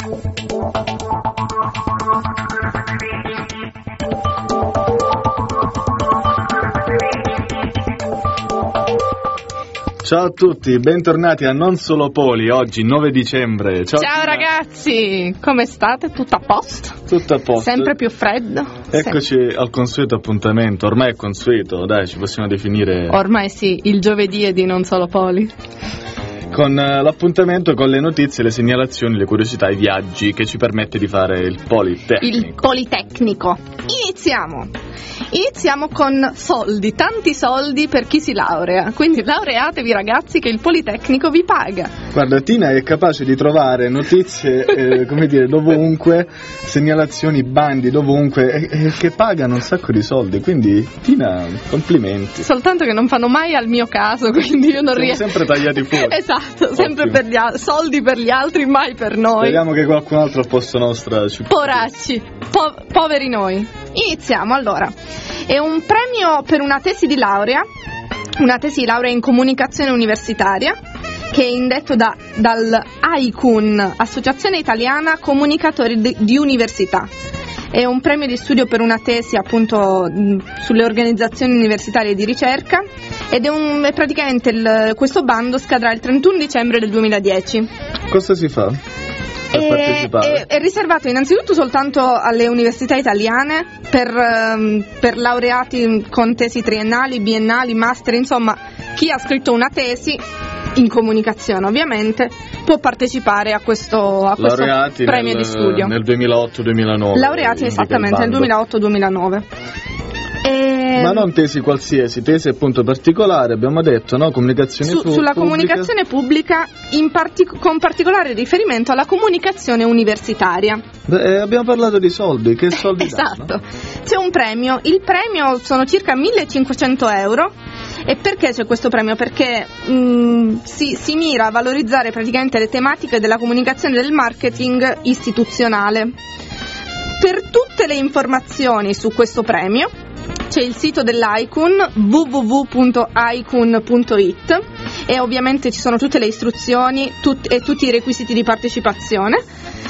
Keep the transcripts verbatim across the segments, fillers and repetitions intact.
Ciao a tutti, bentornati a Non Solo Poli, oggi nove dicembre. Ciao, Ciao ragazzi, come state? Tutto a posto? Tutto a posto. Sempre più freddo? Eccoci Sempre. Al consueto appuntamento, ormai è consueto, dai, ci possiamo definire... Ormai sì, il giovedì è di Non Solo Poli. Con uh, l'appuntamento con le notizie, le segnalazioni, le curiosità, i viaggi che ci permette di fare il Politecnico. Il Politecnico. Iniziamo. Iniziamo con soldi, tanti soldi per chi si laurea. Quindi laureatevi ragazzi che il Politecnico vi paga. Guarda, Tina è capace di trovare notizie, eh, come dire, dovunque, segnalazioni, bandi dovunque, e, e che pagano un sacco di soldi. Quindi Tina, complimenti. Soltanto che non fanno mai al mio caso, quindi io non Siamo riesco. sempre tagliati fuori. Esatto, sempre Ottimo. per gli altri, soldi per gli altri, mai per noi. Speriamo che qualcun altro al posto nostro ci... Poracci, po- poveri noi. Iniziamo allora. È un premio per una tesi di laurea, una tesi di laurea in comunicazione universitaria, che è indetto da, dal A I C U N, Associazione Italiana Comunicatori di, di Università. È un premio di studio per una tesi appunto mh, sulle organizzazioni universitarie di ricerca ed è, un, è praticamente il, questo bando scadrà il trentuno dicembre del duemiladieci. Cosa si fa per È, partecipare? è, è riservato innanzitutto soltanto alle università italiane per, um, per laureati con tesi triennali, biennali, master, insomma chi ha scritto una tesi in comunicazione ovviamente può partecipare a questo, a questo premio nel, di studio nel duemilaotto duemilanove. laureati esattamente nel duemilaotto duemilanove. E... Ma non tesi qualsiasi, tesi appunto particolare, abbiamo detto, no? Comunicazione Su, pu- sulla pubblica. comunicazione pubblica in partic- con particolare riferimento alla comunicazione universitaria. Beh, abbiamo parlato di soldi, che soldi Esatto, danno? c'è un premio, il premio sono circa millecinquecento euro. E perché c'è questo premio? Perché mh, si, si mira a valorizzare praticamente le tematiche della comunicazione e del marketing istituzionale. Per tutte le informazioni su questo premio c'è il sito dell'A I C U N w w w punto i c u n punto i t e ovviamente ci sono tutte le istruzioni tut- e tutti i requisiti di partecipazione.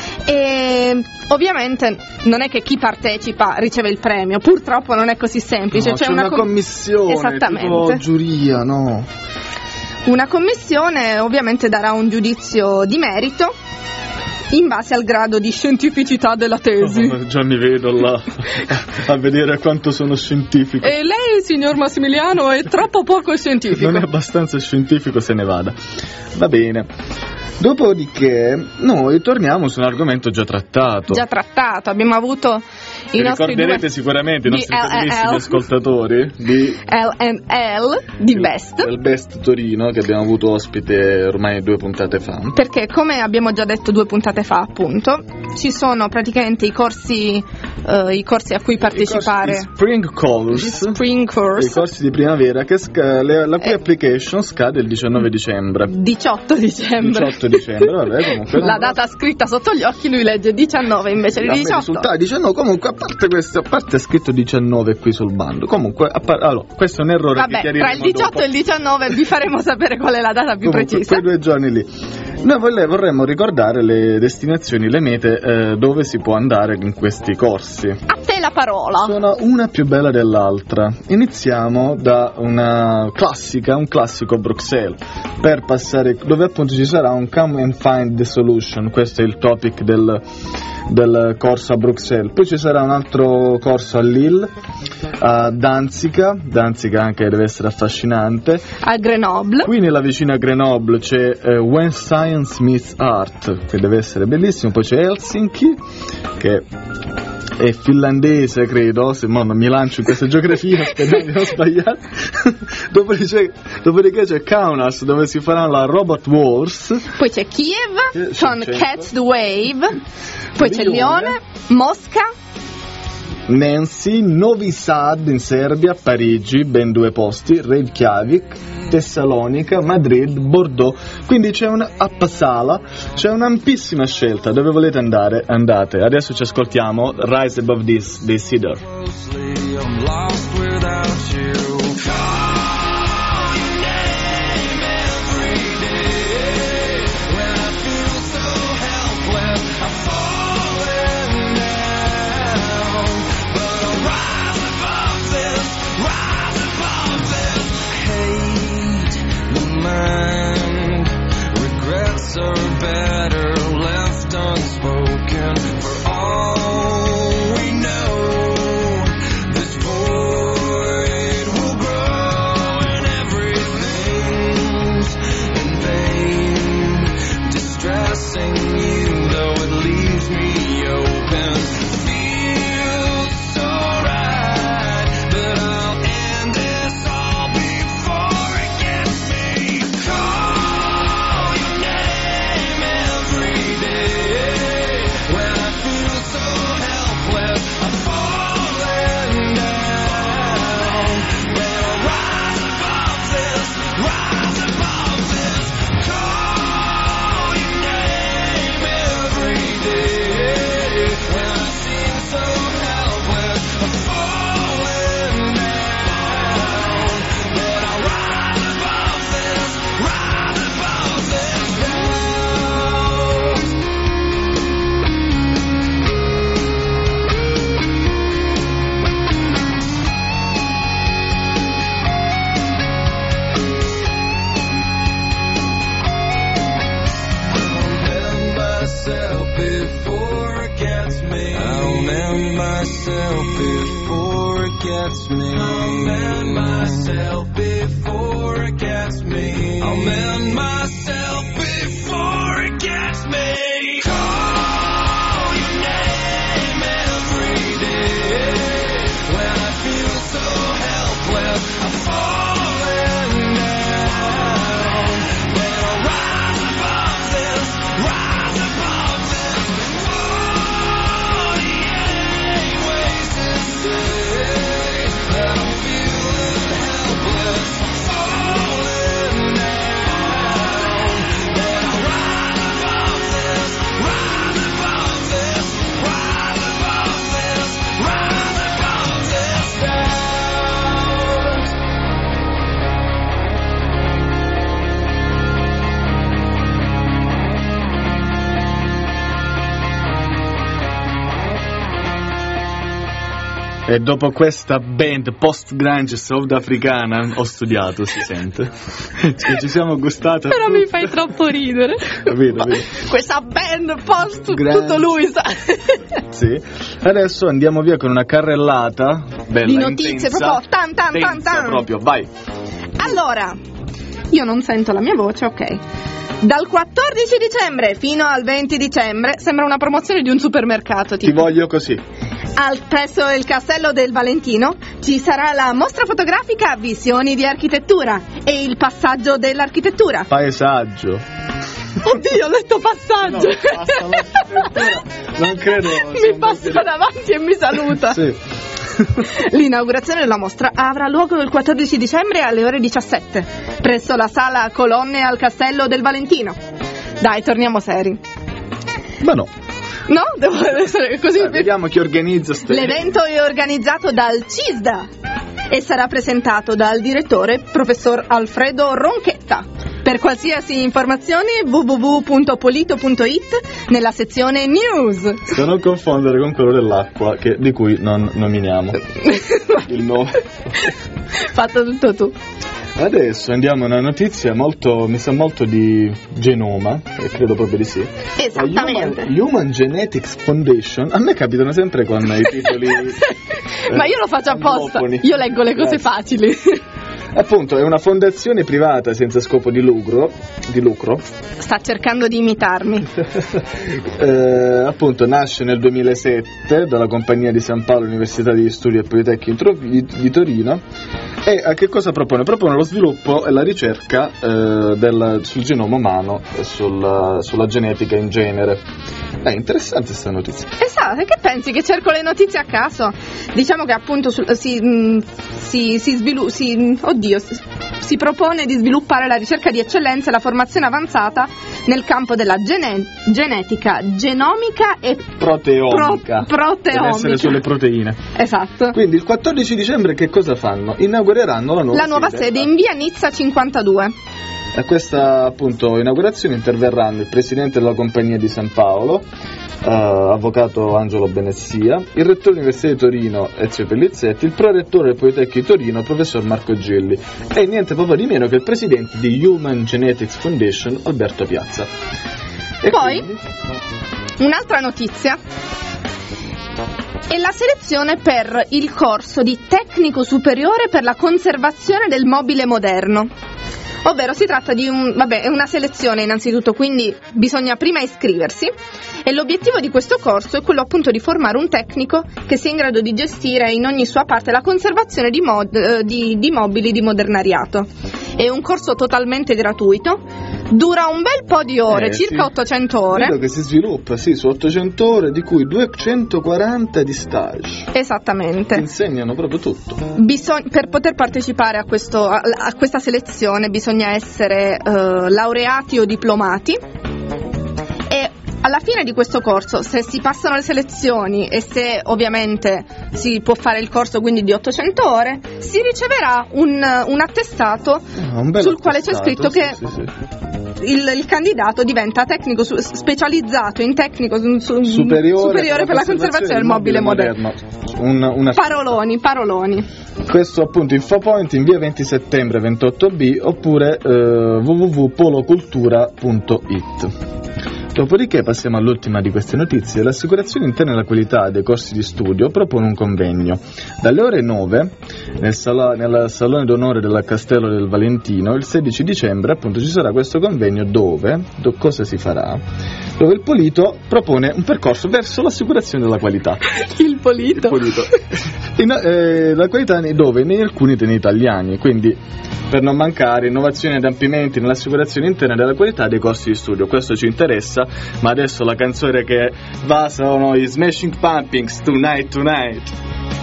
E ovviamente non è che chi partecipa riceve il premio, purtroppo non è così semplice. No, c'è, c'è una, una com- commissione, esattamente. Tipo giuria, no? Una commissione ovviamente darà un giudizio di merito in base al grado di scientificità della tesi. Oh, già mi vedo là a vedere quanto sono scientifico. E lei, signor Massimiliano, è troppo poco scientifico. Non è abbastanza scientifico, se ne vada. Va bene. Dopodiché noi torniamo su un argomento già trattato. Già trattato, abbiamo avuto i nostri ricorderete due sicuramente i nostri L L L. carissimi ascoltatori di L and L di il, Best. Il Best Torino, che abbiamo avuto ospite ormai due puntate fa. Perché come abbiamo già detto due puntate fa appunto, ci sono praticamente i corsi uh, i corsi a cui partecipare. I corsi di Spring Course. Spring Course. I corsi di primavera che sca- le, la cui Eh. application scade il diciannove dicembre. diciotto dicembre. diciotto dicembre, vabbè, comunque. La data scritta sotto gli occhi, lui legge diciannove invece di A me diciotto. risulta diciannove, comunque a parte questo, a parte è scritto diciannove qui sul bando. Comunque, a par- allora, questo è un errore Vabbè, che chiariremo tra il diciotto dopo. e il diciannove vi faremo sapere qual è la data più Comunque, precisa. quei due giorni lì. Noi vole- vorremmo ricordare le destinazioni, le mete eh, dove si può andare in questi corsi. A te la parola. Sono una più bella dell'altra. Iniziamo da una classica, un classico Bruxelles, per passare dove appunto ci sarà un Come and Find the Solution. Questo è il topic del, del corso a Bruxelles. Poi ci sarà un altro corso a Lille, a Danzica, Danzica anche deve essere affascinante. A Grenoble. Qui nella vicina Grenoble c'è eh, When Science Meets Art, che deve essere bellissimo. Poi c'è Helsinki, che è finlandese, credo, se no non mi lancio in questa geografia, speriamo di non sbagliare. dopodiché, dopodiché c'è Kaunas, dove si farà la Robot Wars. Poi c'è Kiev Che- con certo. Catch the Wave. Poi c'è Lione. Lione, Mosca. Nancy, Novi Sad in Serbia, Parigi, ben due posti, Reykjavik, Tessalonica, Madrid, Bordeaux. Quindi c'è una a Passala, c'è un'ampissima scelta. Dove volete andare? Andate. Adesso ci ascoltiamo Rise Above This dei Cedar. I'm lost without you. Call your name every day. When I feel so helpless, I fall. before it gets me. I'll mend myself before it gets me. I'll mend myself before it gets me. I'll mend myself before it gets me. Call your name every day when I feel so helpless. I'm falling down, but I'll rise above this, rise above this. forty-eight ways to say that I'm feeling helpless. I'm falling down, but I'll rise above this, rise above this, rise above this, rise above this doubt. E dopo questa band post-grunge sudafricana ho studiato, si sente. Cioè, ci siamo gustati. Però mi fai troppo ridere. Capito, capito? Questa band post Grunge. tutto lui sa. Sì. Adesso andiamo via con una carrellata bella, Di notizie, intensa, proprio tan tan tan intensa tan. proprio, vai. Allora, io non sento la mia voce, ok. Dal quattordici dicembre fino al venti dicembre, sembra una promozione di un supermercato, Ti tipo. voglio così. Al, presso il Castello del Valentino ci sarà la mostra fotografica Visioni di architettura e il passaggio dell'architettura. Paesaggio. Oddio, ho letto passaggio. No, passa l'architettura. Non credo. Mi passa davanti e mi saluta. Sì. L'inaugurazione della mostra avrà luogo il quattordici dicembre alle ore diciassette presso la sala Colonne al Castello del Valentino. Dai, torniamo seri. Ma no. No? Devo essere così. Dai, vediamo chi organizza ste... L'evento è organizzato dal CISDA e sarà presentato dal direttore professor Alfredo Ronchetta. Per qualsiasi informazione w w w punto polito punto i t nella sezione News. Da non confondere con quello dell'acqua, che, di cui non nominiamo il nome. Fatto tutto tu. Adesso andiamo a una notizia molto, mi sa molto di genoma, e credo proprio di sì. Esattamente. La Human, Human Genetics Foundation, a me capitano sempre con i titoli. Ma io lo faccio apposta, anglofoni. io leggo le cose Grazie. facili. Appunto, è una fondazione privata senza scopo di lucro, di lucro. Sta cercando di imitarmi. eh, appunto nasce nel duemilasette dalla Compagnia di San Paolo Università di Studi e Politecnico di, di Torino. E a che cosa propone? Propone lo sviluppo e la ricerca eh, del, sul genoma umano e sul, sulla genetica in genere. È interessante questa notizia. Esatto, che pensi che cerco le notizie a caso? Diciamo che appunto sul- si, mh, si, si sviluppa, si, oddio, si, si propone di sviluppare la ricerca di eccellenza e la formazione avanzata nel campo della gene- genetica, genomica e Proteomica. Pro- proteomica. Deve essere sulle proteine. Esatto. Quindi il quattordici dicembre che cosa fanno? Inaugureranno la nuova La nuova sede in via Nizza cinquantadue. A questa appunto inaugurazione interverranno il presidente della Compagnia di San Paolo, eh, avvocato Angelo Benessia, il rettore dell'Università di Torino Ezio Pellizzetti, il prorettore del Politecnico di Torino professor Marco Gilli e niente proprio di meno che il presidente di Human Genetics Foundation Alberto Piazza. E Poi quindi, un'altra notizia è la selezione per il corso di tecnico superiore per la conservazione del mobile moderno. Ovvero si tratta di un, vabbè, è una selezione innanzitutto, quindi bisogna prima iscriversi e l'obiettivo di questo corso è quello appunto di formare un tecnico che sia in grado di gestire in ogni sua parte la conservazione di, mod, eh, di, di mobili di modernariato. È un corso totalmente gratuito, dura un bel po' di ore, Eh, circa sì. ottocento ore. Vedo che si sviluppa, sì, su ottocento ore, di cui duecentoquaranta di stage. Esattamente. Insegnano proprio tutto. Bisog- per poter partecipare a, questo, a, a questa selezione bisogna essere eh, laureati o diplomati e alla fine di questo corso, se si passano le selezioni e se ovviamente si può fare il corso quindi di ottocento ore, si riceverà un, un attestato Ah, un bel sul quale c'è attestato, scritto che sì, sì, sì. il, il candidato diventa tecnico su- specializzato in tecnico su- su- superiore, superiore per la conservazione del mobile moderno. Un, una... Paroloni, paroloni. Questo appunto Infopoint in via venti settembre ventotto B oppure eh, w w w punto polocultura punto i t. Dopodiché passiamo all'ultima di queste notizie. L'Assicurazione Interna della Qualità dei Corsi di Studio propone un convegno. Dalle ore nove nel, sala, nel Salone d'Onore del Castello del Valentino il sedici dicembre appunto ci sarà questo convegno dove, do, cosa si farà? Dove il Polito propone un percorso verso l'assicurazione della qualità. Il Polito? Il Polito. In, eh, la qualità dove? In alcuni temi italiani, quindi per non mancare innovazioni ed adempimenti nell'assicurazione interna della qualità dei corsi di studio. Questo ci interessa, ma adesso la canzone che va sono i Smashing Pumpkins, Tonight Tonight.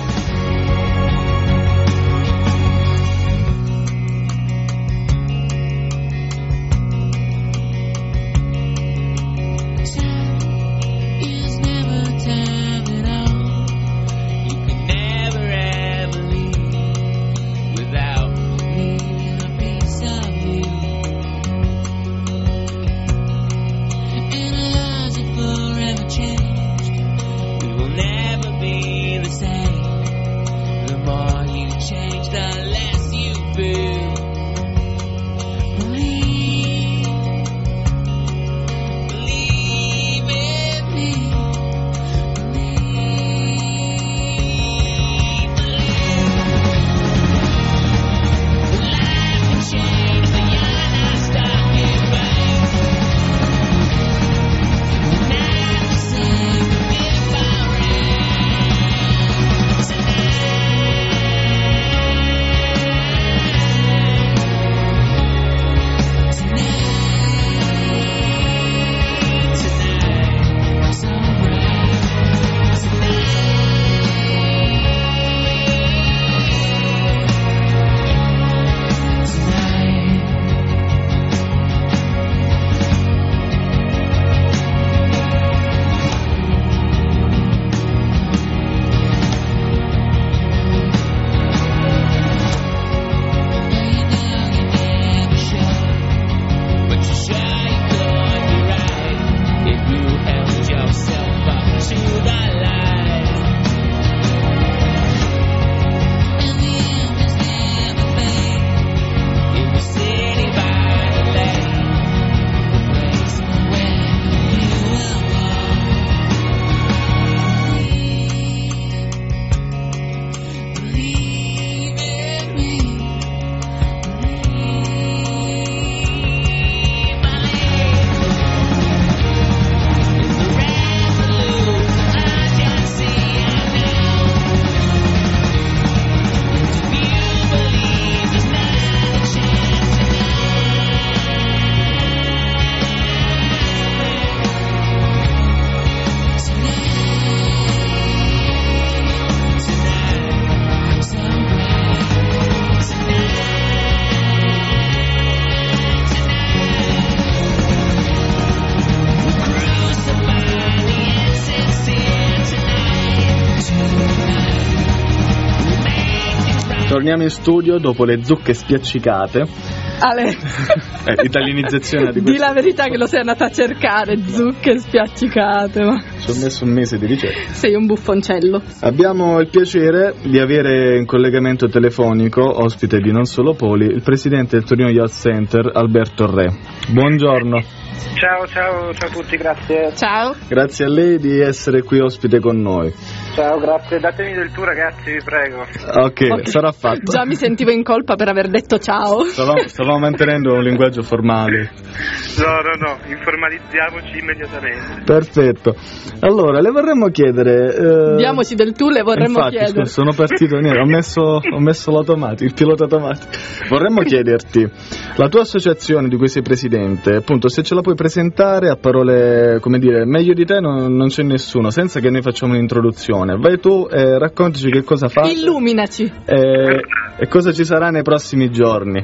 Torniamo in studio dopo le zucche spiaccicate. Ale, eh, italianizzazione di questo. Di la verità che lo sei andata a cercare, zucche spiaccicate. Ma... ci ho messo un mese di ricerca. Sei un buffoncello. Abbiamo il piacere di avere in collegamento telefonico, ospite di Non Solo Poli, il presidente del Torino Youth Center, Alberto Re. Buongiorno. Ciao, ciao, ciao a tutti, grazie. Ciao. Grazie a lei di essere qui ospite con noi. Ciao, grazie. Datemi del tu, ragazzi, vi prego. Ok, okay. Sarà fatto. Già mi sentivo in colpa per aver detto ciao. Stavamo, stavamo mantenendo un linguaggio formale. No, no, no, informalizziamoci immediatamente. Perfetto. Allora, le vorremmo chiedere... Eh... Diamoci del tu, le vorremmo Infatti, chiedere. Sono partito, niente, ho messo, ho messo l'automatico, il pilota automatico. Vorremmo chiederti, la tua associazione di cui sei presidente, appunto, se ce la puoi presentare a parole, come dire, meglio di te non, non c'è nessuno, senza che noi facciamo un'introduzione. Vai tu e raccontaci che cosa fai. Illuminaci. E, e cosa ci sarà nei prossimi giorni.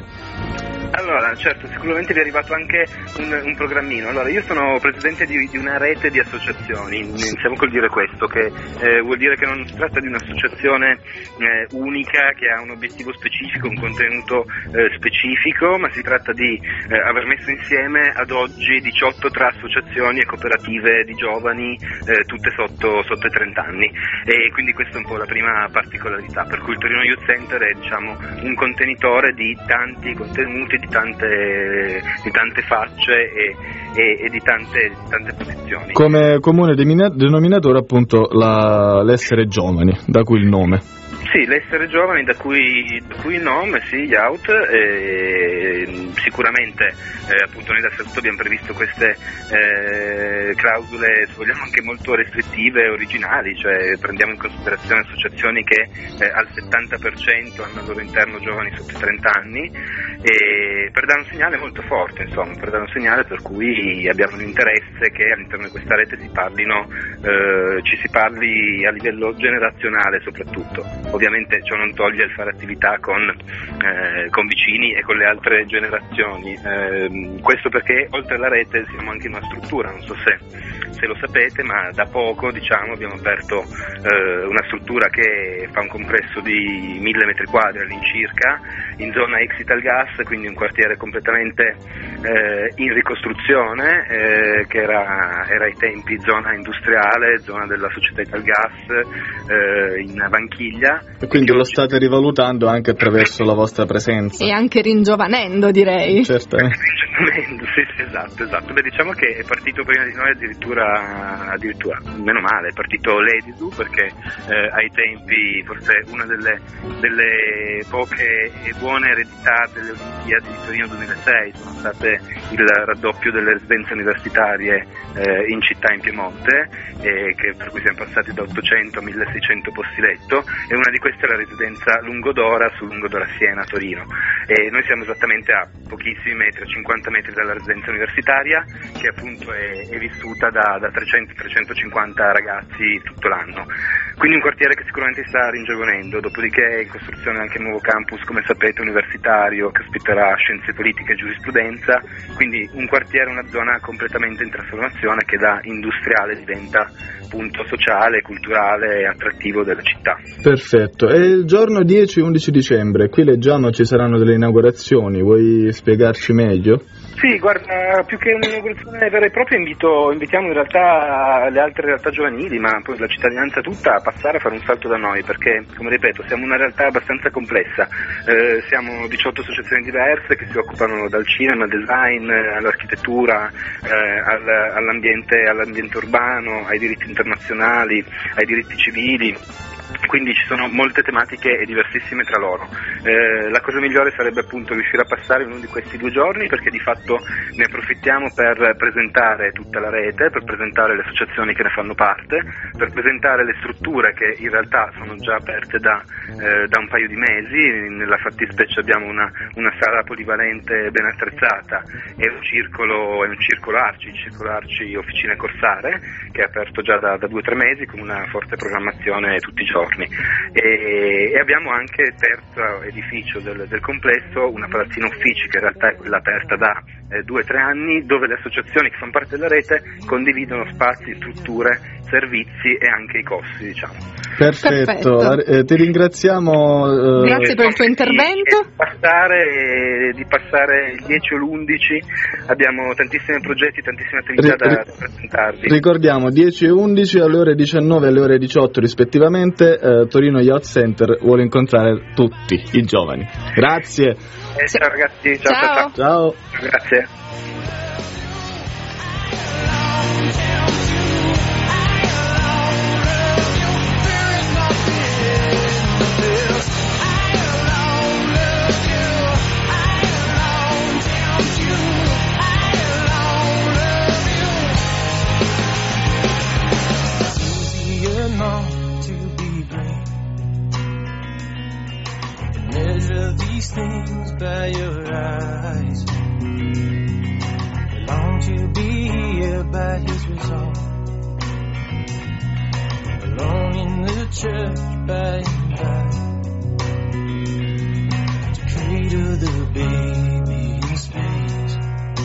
Allora, certo, sicuramente vi è arrivato anche un, un programmino. Allora, io sono presidente di, di una rete di associazioni, iniziamo col dire questo, che eh, vuol dire che non si tratta di un'associazione eh, unica che ha un obiettivo specifico, un contenuto eh, specifico, ma si tratta di eh, aver messo insieme ad oggi diciotto tra associazioni e cooperative di giovani, eh, tutte sotto, sotto i trenta anni. E quindi questa è un po' la prima particolarità, per cui il Torino Youth Center è, diciamo, un contenitore di tanti contenuti, di tante tante, di tante facce e, e, e di tante, di tante posizioni. Come comune denominatore appunto la, l'essere giovani, da cui il nome. Sì, l'essere giovani, da cui, da cui il nome, sì, Youth, eh, sicuramente eh, appunto noi da Statuto abbiamo previsto queste eh, clausole, se vogliamo anche molto restrittive e originali, cioè prendiamo in considerazione associazioni che eh, al settanta per cento hanno al loro interno giovani sotto i trenta anni, e per dare un segnale molto forte, insomma, per dare un segnale per cui abbiamo l'interesse che all'interno di questa rete si parlino, eh, ci si parli a livello generazionale soprattutto. Ovviamente ciò non toglie il fare attività con, eh, con vicini e con le altre generazioni, eh, questo perché oltre alla rete siamo anche in una struttura, non so se, se lo sapete, ma da poco diciamo abbiamo aperto eh, una struttura che fa un complesso di mille metri quadri all'incirca in zona ex Italgas, quindi un quartiere completamente eh, in ricostruzione, eh, che era, era ai tempi zona industriale, zona della società Italgas, eh, in Vanchiglia. E quindi lo state rivalutando anche attraverso la vostra presenza. E anche ringiovanendo, direi. Certamente. Ringiovanendo, sì, sì, esatto, esatto. Beh, diciamo che è partito prima di noi addirittura, addirittura meno male, è partito l'Edisu, perché eh, ai tempi forse una delle, delle poche e buone eredità delle Olimpiadi di Torino duemilasei sono state il raddoppio delle residenze universitarie eh, in città in Piemonte, eh, che, per cui siamo passati da ottocento a milleseicento posti letto, e una di queste è la residenza Lungodora su Lungodora Siena a Torino, e noi siamo esattamente a pochissimi metri, a cinquanta metri dalla residenza universitaria, che appunto è, è vissuta da, da trecento trecentocinquanta ragazzi tutto l'anno. Quindi un quartiere che sicuramente sta ringiovanendo, dopodiché è in costruzione anche il nuovo campus, come sapete, universitario, che ospiterà scienze politiche e giurisprudenza, quindi un quartiere, una zona completamente in trasformazione, che da industriale diventa punto sociale, culturale e attrattivo della città. Perfetto, e il giorno dieci undici dicembre, qui leggiamo ci saranno delle inaugurazioni, vuoi spiegarci meglio? Sì, guarda, più che un'inaugurazione vera e propria invito, invitiamo in realtà le altre realtà giovanili, ma poi la cittadinanza tutta, a passare a fare un salto da noi, perché, come ripeto, siamo una realtà abbastanza complessa, eh, siamo diciotto associazioni diverse che si occupano dal cinema, al design, all'architettura, eh, all, all'ambiente, all'ambiente urbano, ai diritti internazionali, ai diritti civili. Quindi ci sono molte tematiche e diversissime tra loro. Eh, la cosa migliore sarebbe appunto riuscire a passare in uno di questi due giorni, perché di fatto ne approfittiamo per presentare tutta la rete, per presentare le associazioni che ne fanno parte, per presentare le strutture che in realtà sono già aperte da, eh, da un paio di mesi. Nella fattispecie abbiamo una, una sala polivalente ben attrezzata e un circolo, e un circolo Arci, il circolo Arci Officine Corsare, che è aperto già da, da due o tre mesi con una forte programmazione tutti i giorni. E, e abbiamo anche terzo edificio del, del complesso, una palazzina uffici, che in realtà è quella aperta da eh, due o tre anni, dove le associazioni che fanno parte della rete condividono spazi, strutture, servizi e anche i costi, diciamo. Perfetto, Perfetto. Eh, ti ringraziamo. Eh, Grazie per il tuo intervento. Di passare, di passare il dieci o l'undici, abbiamo tantissimi progetti, tantissime attività da, da presentarvi. Ricordiamo dieci e undici alle ore diciannove e alle ore diciotto rispettivamente. eh, Torino Youth Center vuole incontrare tutti i giovani. Grazie. Eh, ciao ragazzi, ciao ciao. ciao. ciao. Ciao. Grazie. Measure these things by your eyes. They long to be here by his resolve. Alone in the church by and by, to cradle the baby in space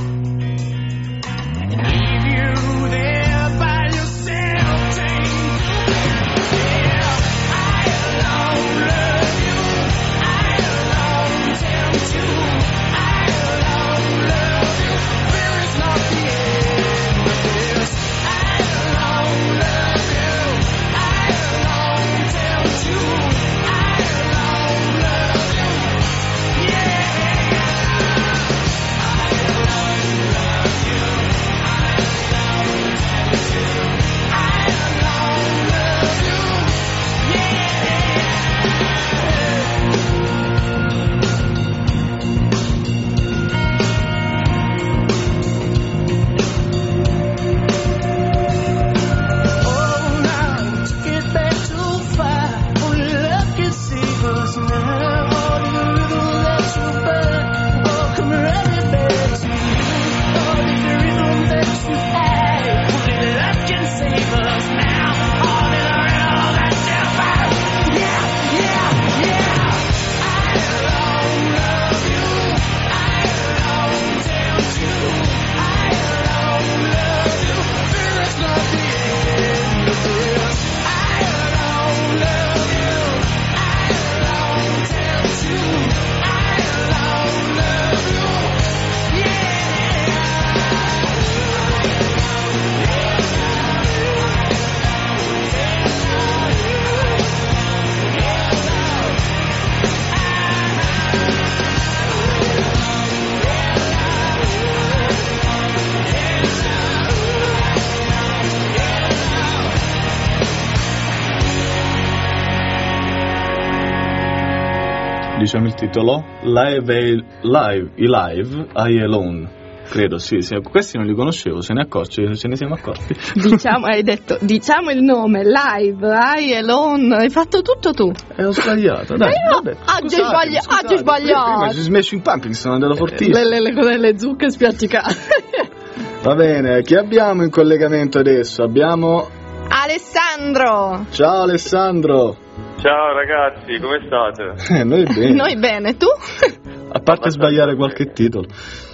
and leave you there by yourself, Jane. Yeah, I alone love you. You, I alone love you. There is not the end of this. I alone love you. I alone tell you. diciamo il titolo, Live, live i Live, I Alone. Credo, sì, sì, questi non li conoscevo, se ne accorge, ce ne siamo accorti. Diciamo, hai detto, diciamo il nome, Live, I Alone, hai fatto tutto tu. E ho sbagliato, dai, eh no, vabbè. Oggi hai sbagliato, oggi hai sbagliato. Prima ci Smashing Pumpkins sono andato fortissimo. Le, le, le, le zucche spiaccicate. Va bene, chi abbiamo in collegamento adesso? Abbiamo... Alessandro. Ciao Alessandro. Ciao ragazzi, come state? Eh, noi bene. Noi bene, tu? A parte sbagliare qualche titolo.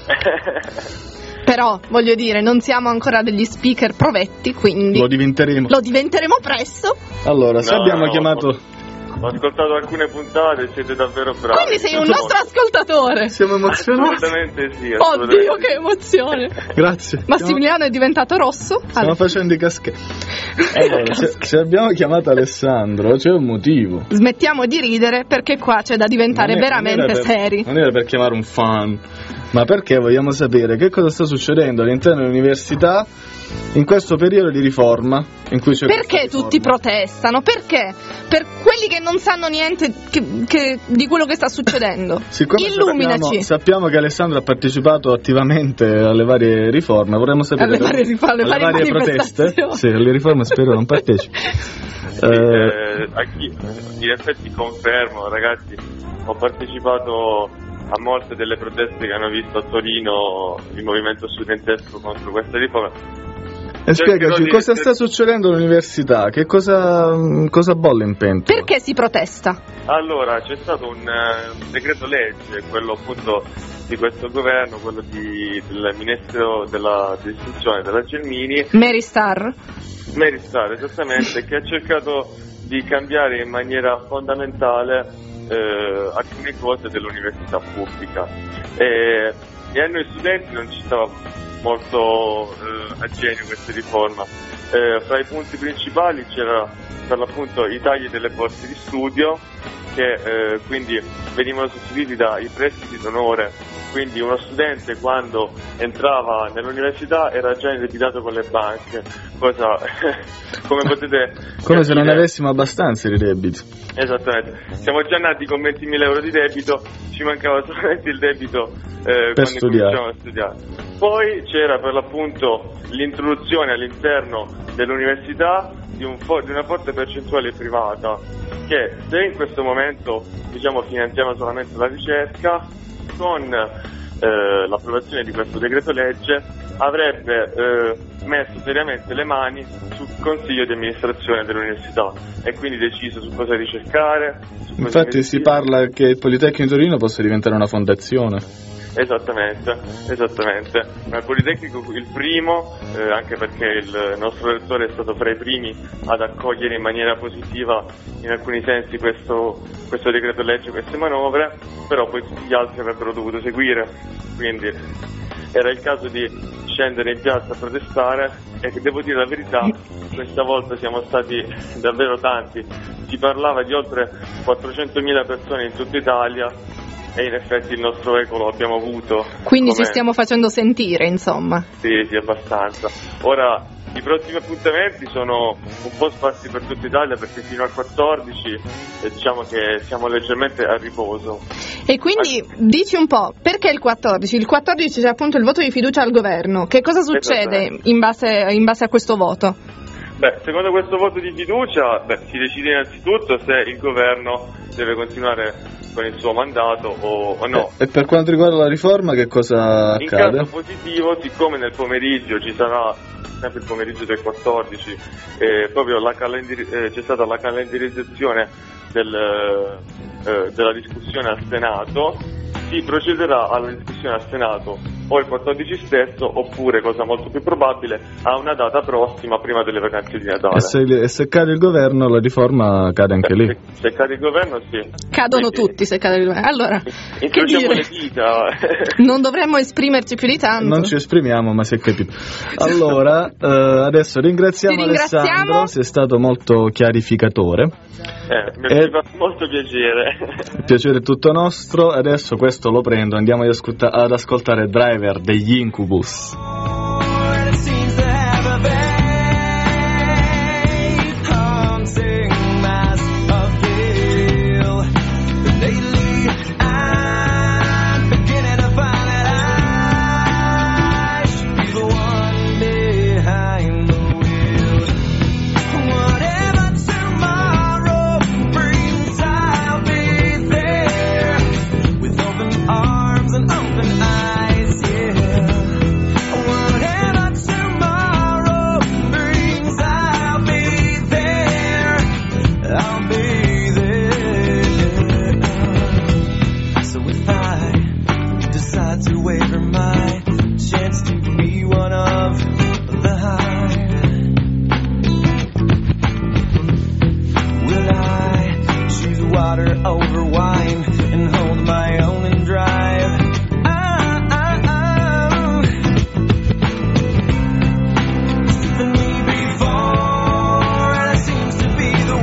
Però, voglio dire, non siamo ancora degli speaker provetti, quindi... Lo diventeremo. Lo diventeremo presto. Allora, se No, abbiamo no, chiamato... Ho ascoltato alcune puntate, siete davvero bravi. Quindi sei un nostro ascoltatore. Siamo emozionati. Assolutamente sì. Assolutamente. Oddio, che emozione. Grazie. Massimiliano è diventato rosso. Stiamo Allora. facendo i caschetti. Allora, se, se abbiamo chiamato Alessandro, c'è un motivo. Smettiamo di ridere perché qua c'è da diventare Non è- veramente non era per- seri. Non era per chiamare un fan, ma perché vogliamo sapere che cosa sta succedendo all'interno dell'università in questo periodo di riforma in cui c'è Perché questa tutti riforma. protestano? Perché? Per quelli che non sanno niente che, che- di quello che sta succedendo. Siccome Illuminaci. sappiamo, sappiamo che Alessandro ha partecipato attivamente alle varie riforme, vorremmo sapere Alle varie rifo- alle alle varie varie proteste. manifestazioni. Sì, alle riforme spero non partecipi. Sì, Eh, eh, a chi, in effetti confermo, ragazzi, ho partecipato a molte delle proteste che hanno visto a Torino il movimento studentesco contro questa riforma. e spiegaci di- cosa sta succedendo all'università, che cosa, cosa bolle in pentola. Perché si protesta? Allora, c'è stato un uh, decreto legge, quello appunto di questo governo, quello di, del ministro della dell'istruzione, della Gelmini, Mary Star? Mary Star, esattamente, che ha cercato di cambiare in maniera fondamentale eh, alcune cose dell'università pubblica. E, e a noi studenti non ci stava molto eh, a genio questa riforma. Eh, fra i punti principali c'era per l'appunto i tagli delle borse di studio, che eh, quindi venivano sostituiti dai prestiti d'onore, quindi uno studente quando entrava nell'università era già indebitato con le banche, cosa come potete Come se non capire- avessimo abbastanza di debiti. Esattamente, siamo già nati con ventimila euro di debito, ci mancava solamente il debito eh, quando studiare. cominciamo a studiare. Poi c'era per l'appunto l'introduzione all'interno dell'università di, un fo- di una forte percentuale privata, che se in questo momento diciamo finanziamo solamente la ricerca, con eh, l'approvazione di questo decreto legge avrebbe eh, messo seriamente le mani sul consiglio di amministrazione dell'università e quindi deciso su cosa ricercare. Su cosa Infatti si investire. parla che il Politecnico di Torino possa diventare una fondazione. Esattamente, esattamente. Ma il Politecnico il primo, eh, anche perché il nostro rettore è stato fra i primi ad accogliere in maniera positiva in alcuni sensi questo, questo decreto legge, queste manovre, però poi tutti gli altri avrebbero dovuto seguire, quindi era il caso di scendere in piazza a protestare e che devo dire la verità, questa volta siamo stati davvero tanti, si parlava di oltre quattrocentomila persone in tutta Italia. E in effetti il nostro eco lo abbiamo avuto. Quindi come- ci stiamo facendo sentire, insomma. Sì, sì, abbastanza. Ora, i prossimi appuntamenti sono un po' sparsi per tutta Italia perché fino al quattordici eh, diciamo che siamo leggermente a riposo. E quindi dici un po', perché il quattordici? Il quattordici c'è appunto il voto di fiducia al governo. Che cosa succede in base, in base a questo voto? Beh, secondo questo voto di fiducia, beh, si decide innanzitutto se il governo deve continuare con il suo mandato o, o no. E per quanto riguarda la riforma, che cosa In accade? caso positivo, siccome nel pomeriggio ci sarà, sempre il pomeriggio del quattordici, eh, proprio la calendari- eh, c'è stata la calendarizzazione del, eh, della discussione al Senato, si procederà alla discussione al Senato o il quattordici stesso oppure, cosa molto più probabile, a una data prossima prima delle vacanze di Natale. E se, e se cade il governo, la riforma cade anche lì. Se, se cade il governo, sì. Cadono Quindi, tutti se cade il governo. Allora, che incrociamo dire? le dita. Non dovremmo esprimerci più di tanto. Non ci esprimiamo, ma si è capito. Allora, eh, adesso ringraziamo, Ti ringraziamo. Alessandro, sei stato molto chiarificatore. Eh, mi E- fa molto piacere. Il piacere è tutto nostro. Adesso questo lo prendo, andiamo ad, ascolta- ad ascoltare Driver degli Incubus. It seems to have a very haunting mass appeal. Lately water over wine and hold my own and drive. Oh, oh, oh. The me before, and it seems to be the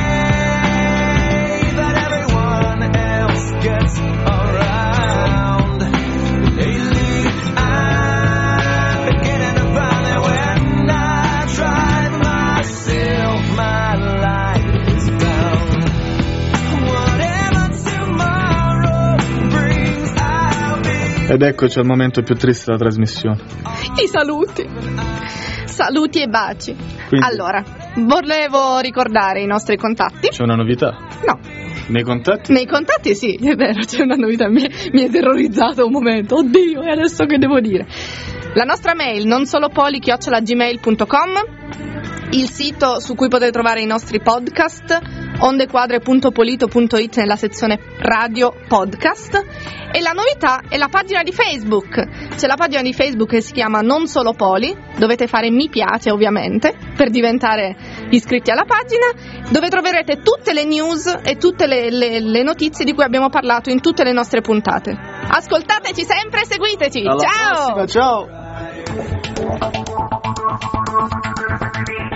way that everyone else gets around. Lately, I'm beginning to find that when I drive myself, my life is down. Whatever tomorrow brings, I'll be. Ed eccoci al momento più triste della trasmissione. I saluti. Saluti e baci. Quindi- Allora, volevo ricordare i nostri contatti. C'è una novità? No, Nei contatti? nei contatti sì, è vero, c'è una novità, mi, mi è terrorizzato un momento. Oddio, e adesso che devo dire? La nostra mail non solo poli chiocciola gmail punto com, il sito su cui potete trovare i nostri podcast ondequadre punto polito punto it nella sezione radio podcast, e la novità è la pagina di Facebook. C'è la pagina di Facebook che si chiama Non Solo Poli, dovete fare mi piace ovviamente per diventare iscritti alla pagina, dove troverete tutte le news e tutte le, le, le notizie di cui abbiamo parlato in tutte le nostre puntate. Ascoltateci sempre e seguiteci. Alla Ciao! prossima, ciao!